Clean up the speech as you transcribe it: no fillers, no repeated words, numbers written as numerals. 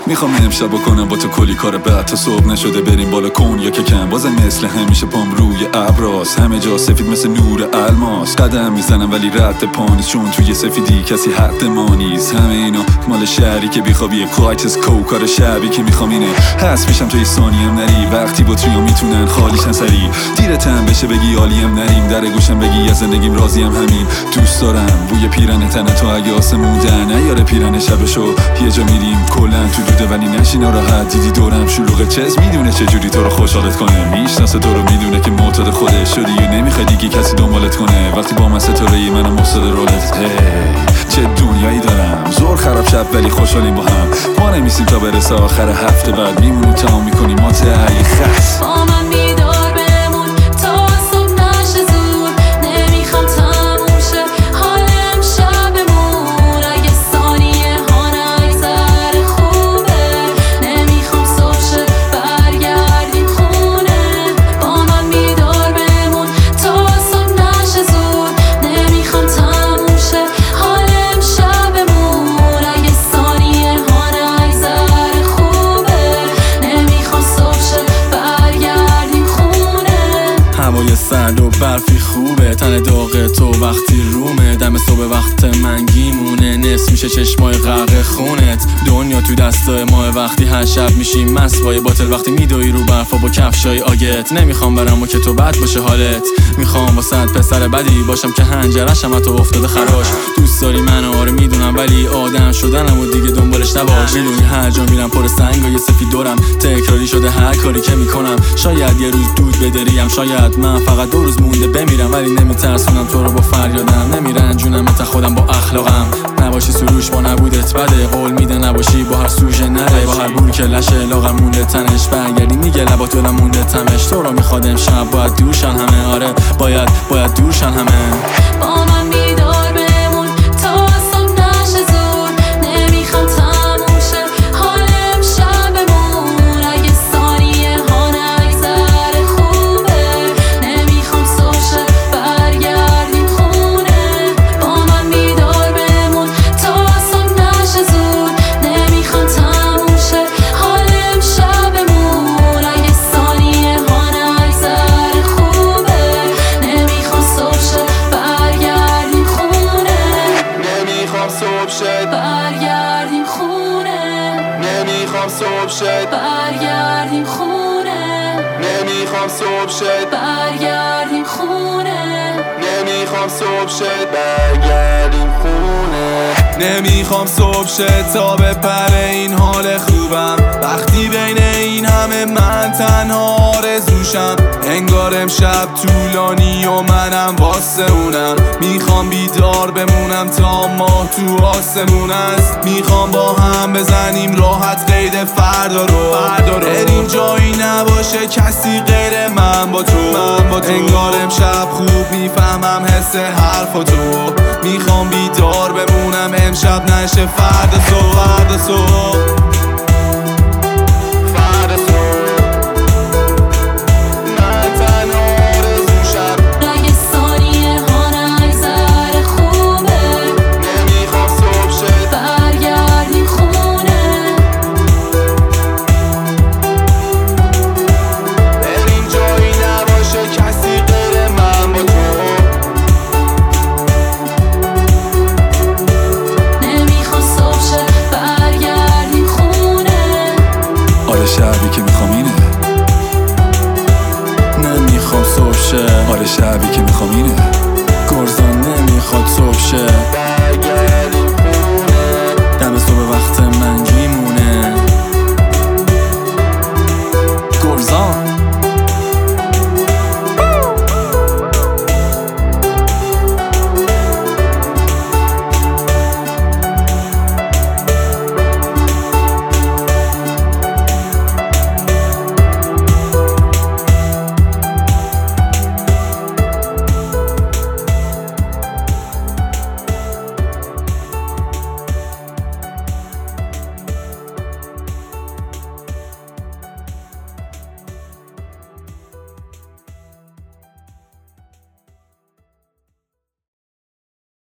میخوام امشب بکنم با تو کلی کار بعد تا صبح نشده بریم بالا کن یا که کم بازم مثل همیشه پام روی ابراست همه جا سفید مثل نور الماس قدم میزنم ولی رد پا نیست چون توی سفیدی کسی حد ما نیست همه اینا مال شهری که بیخوابیه کوایتس کوکار شبی که میخوام اینه حس میشم توی ثانیه نری وقتی با تریو میتونن خالیشن سری دیرتم بشه بگی عالیم نریم در گوشم بگی از زندگیم راضیم همین دوست دارم بوی پیرن تنه تو اگه آسمون در نیاره پیرن شبشو یه جا میریم کلن تو دوده ولی نشینا راحت دیدی دورم شلوغه چز میدونه چجوری تو رو خوشحالت کنه میشناسه تو رو میدونه که معتاد خودش شدی و نمیخوای دیگه کسی دنبالت کنه وقتی با من ستاره‌ای منم افتاد رولت چه دنیایی دارم زور خراب شب ولی خوشحالیم با هم ما نمیسیم تا برسه آخر هفته بعد میمونیم تمام میکنیم ما ته خس با من بیدار بمون تا صبح نشه زود نمیخوام تموم شه حالم شبمون اگه ثانیه ها نگذره خوبه نمیخوام صبح شه برگردیم خونه با من بیدار بمون تا صبح نشه زود نمیخوام تموم شه حالم شبمون اگه ثانیه ها نگذره خوبه نمیخوام صبح شه برگردیم خونه هوای سرد و برفی خوبه تن داغ تو وقتی رومه دم صبح وقت منگیمونه نصف میشه چشمای غرق خونت دنیا تو دستای ماه وقتی هر شب میشیم مست با یه باتل وقتی میدوی رو برفا با کفشای آگت نمیخوام برم و که تو بد باشه حالت میخوام واسه پسر بدی باشم که هنجرشم تو افتاده خراش دوست داری منو آره میدونم ولی آدم شدنم و دیگه دنبالش نباش میدونی هر جا میرم پر سنگای سفید دورم تکراری شده هر کاری که میکنم شاید یه روز دود بدریم شاید من فقط 2 روز مونده بمیرم ولی نمیترسونم تو رو با فریادم نمیرنجونم تا خودم با اخلاقم نباشی سروش با نبودت بده قول میده نباشی با هر سوژه نره با هر بور که لشه لاغر مونده تنش برگردی میگه لبا تو مونده تمش تو رو میخواد امشب باید دورشن همه آره باید دورشن همه با من بیدار بمون تا صبح نشه زود نمیخوام تموم شه حالم شبمون اگه ثانیه ها نگذره خوبه نمیخوام صبح شه برگردیم خونه با من بیدار بمون تا صبح نشه زود نمیخوام تموم شه حالم شبمون اگه ثانیه ها نگذره خوبه نمیخوام صبح شه برگردیم خونه نمیخوام صبح شد برگردیم خونه نمیخوام صبح شد برگردیم خونه نمیخوام صبح شد برگردیم خونه نمیخوام صبح شد برگردیم خونه نمیخوام صبح شد تا بپره این حال خوبم وقتی بین این همه من تنها آرزوشم انگار امشب طولانی و منم واسه اونم میخوام بیدار بمونم تا ماه تو آسمون است میخوام با هم بزنیم راحت قید فردا رو بریم جایی نباشه کسی غیر من با تو انگار امشب خوب میفهمم حس حرفاتو میخوام بیدار بمونم امشب نشه فردا صبح